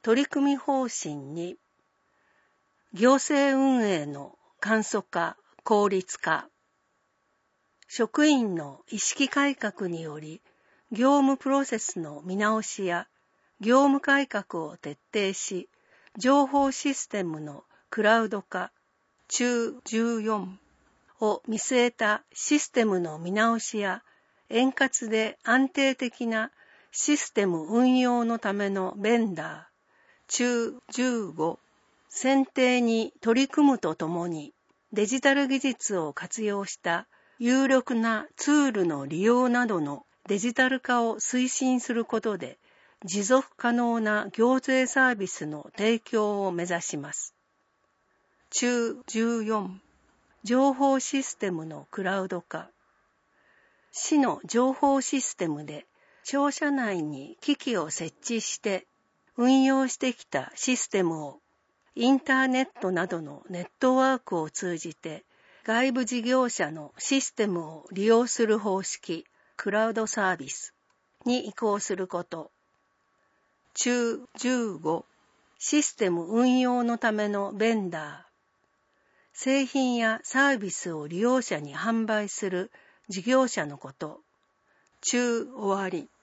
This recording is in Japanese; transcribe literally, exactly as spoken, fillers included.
取り組み方針に、行政運営の簡素化、効率化、職員の意識改革により、業務プロセスの見直しや業務改革を徹底し、情報システムのクラウド化、中じゅうよんを見据えたシステムの見直しや円滑で安定的なシステム運用のためのベンダー、中じゅうご、選定に取り組むとともに、デジタル技術を活用した有力なツールの利用などのデジタル化を推進することで、持続可能な行政サービスの提供を目指します。中じゅうよん、情報システムのクラウド化。市の情報システムで、庁舎内に機器を設置して運用してきたシステムをインターネットなどのネットワークを通じて外部事業者のシステムを利用する方式、クラウドサービスに移行すること。中じゅうご、システム運用のためのベンダー。製品やサービスを利用者に販売する事業者のこと。中終わり。